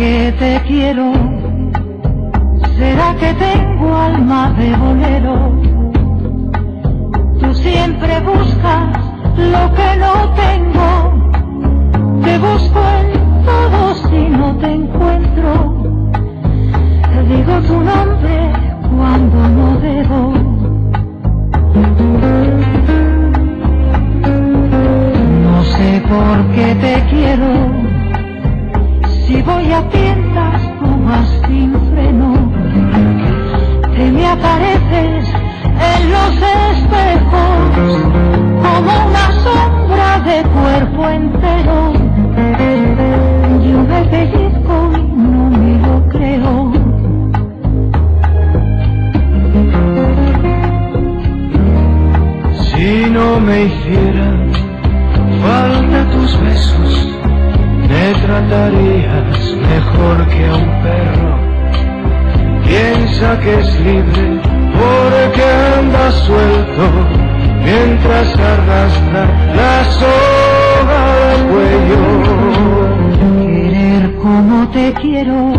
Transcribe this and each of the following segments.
porque te quiero. ¿Será que tengo alma de bolero? Tú siempre buscas lo que no tengo. Te busco en todo si no te encuentro. Digo tu nombre cuando no debo. No sé por qué te quiero. Si voy a tientas tú vas sin freno. Te me apareces en los espejos como una sombra de cuerpo entero. Yo me pellizco y no me lo creo. Si no me hicieran falta tus besos, me tratarías mejor que a un perro. Piensa que es libre porque anda suelto mientras arrastra la soga al cuello. Querer como te quiero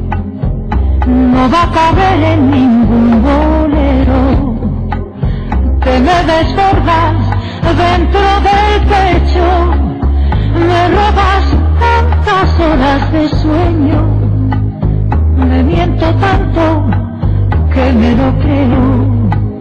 no va a caber en ningún bolero. Te me desbordas dentro del pecho, me robas tantas horas de sueño. Me miento tanto que me lo creo.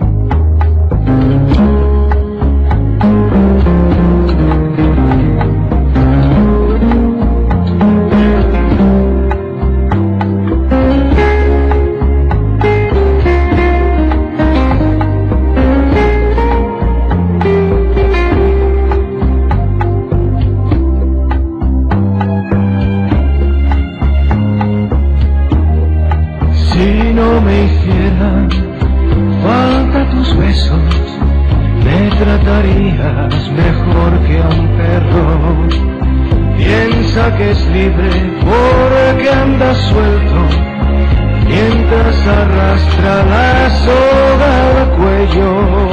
Si no me hicieran falta tus besos, me tratarías mejor que a un perro. Piensa que es libre porque anda suelto mientras arrastra la soga al cuello.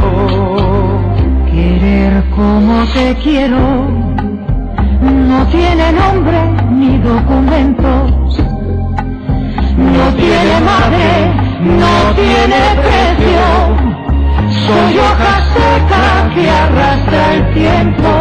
Querer como te quiero no tiene nombre ni documentos. No tiene madre, no tiene precio. Soy hoja seca que arrastra el tiempo.